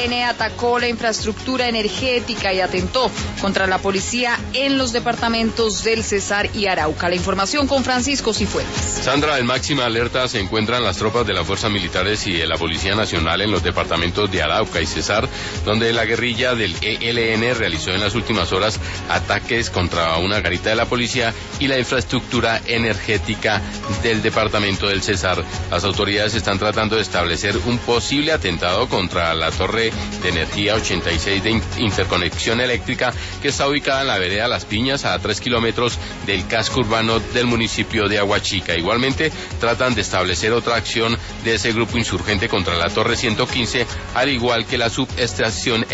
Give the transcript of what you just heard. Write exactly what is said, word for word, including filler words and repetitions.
N atacó la infraestructura energética y atentó contra la policía en los departamentos del Cesar y Arauca. La información con Francisco Cifuentes. Sandra, en máxima alerta se encuentran las tropas de las fuerzas militares y de la Policía Nacional en los departamentos de Arauca y Cesar, donde la guerrilla del E L N realizó en las últimas horas ataques contra una garita de la policía y la infraestructura energética del departamento del Cesar. Las autoridades están tratando de establecer un posible atentado contra la torre de energía ochenta y seis de interconexión eléctrica que está ubicada en la vereda Las Piñas, a tres kilómetros del casco urbano del municipio de Aguachica. Igualmente tratan de establecer otra acción de ese grupo insurgente contra la torre ciento quince, al igual que la subestación